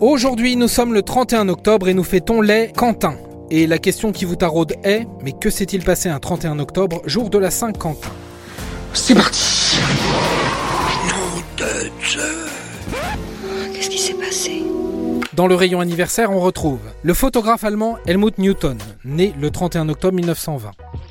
Aujourd'hui, nous sommes le 31 octobre et nous fêtons les Quentin. Et la question qui vous taraude est, mais que s'est-il passé un 31 octobre, jour de la Saint-Quentin ? C'est parti. Nom de Dieu. Qu'est-ce qui s'est passé ? Dans le rayon anniversaire, on retrouve le photographe allemand Helmut Newton, né le 31 octobre 1920.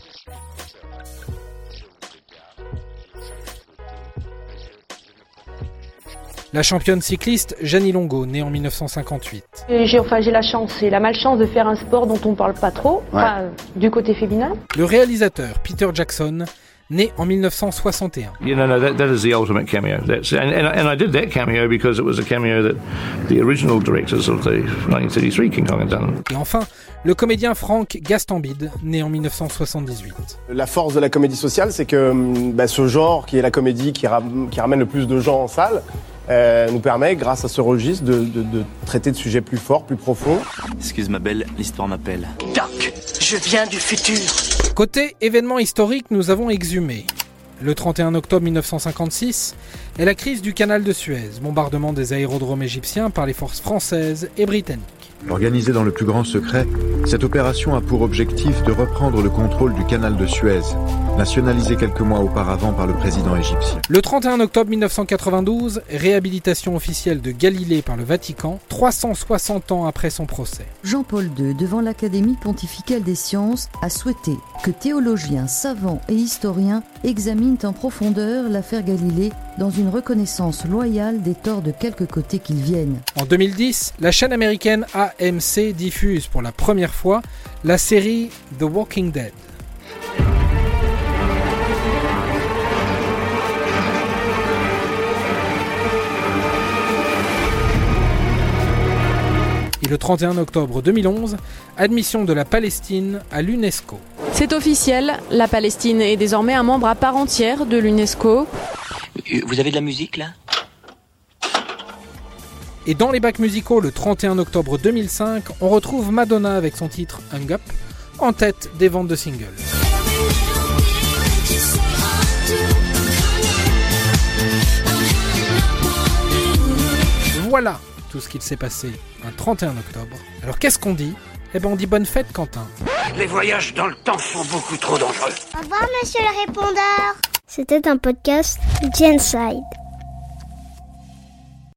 La championne cycliste Jeannie Longo, née en 1958. J'ai la chance et la malchance de faire un sport dont on ne parle pas trop, du côté féminin. Le réalisateur Peter Jackson, né en 1961. You know, that is the ultimate cameo. And I did that cameo because it was a cameo that the original directors of the 1933 King Kong had done. Et enfin, le comédien Frank Gastambide, né en 1978. La force de la comédie sociale, c'est que ce genre qui est la comédie qui ramène le plus de gens en salle, nous permet, grâce à ce registre, de traiter de sujets plus forts, plus profonds. Excuse ma belle, l'histoire m'appelle. Doc, je viens du futur. Côté événement historique, nous avons exhumé. Le 31 octobre 1956 est la crise du canal de Suez, bombardement des aérodromes égyptiens par les forces françaises et britanniques. Organisée dans le plus grand secret, cette opération a pour objectif de reprendre le contrôle du canal de Suez, nationalisé quelques mois auparavant par le président égyptien. Le 31 octobre 1992, réhabilitation officielle de Galilée par le Vatican, 360 ans après son procès. Jean-Paul II, devant l'Académie pontificale des sciences, a souhaité que théologiens, savants et historiens examinent en profondeur l'affaire Galilée dans une reconnaissance loyale des torts de quelque côté qu'ils viennent. En 2010, la chaîne américaine AMC diffuse pour la première fois la série The Walking Dead. Et le 31 octobre 2011, admission de la Palestine à l'UNESCO. C'est officiel, la Palestine est désormais un membre à part entière de l'UNESCO. Vous avez de la musique là ? Et dans les bacs musicaux, le 31 octobre 2005, on retrouve Madonna avec son titre Hung Up, en tête des ventes de singles. Voilà tout ce qu'il s'est passé un 31 octobre. Alors qu'est-ce qu'on dit ? On dit bonne fête, Quentin. Les voyages dans le temps sont beaucoup trop dangereux. Au revoir, monsieur le répondeur. C'était un podcast Genside.